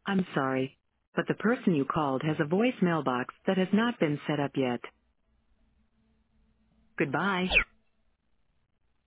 I'm sorry, but the person you called has a voicemail box that has not been set up yet. Goodbye.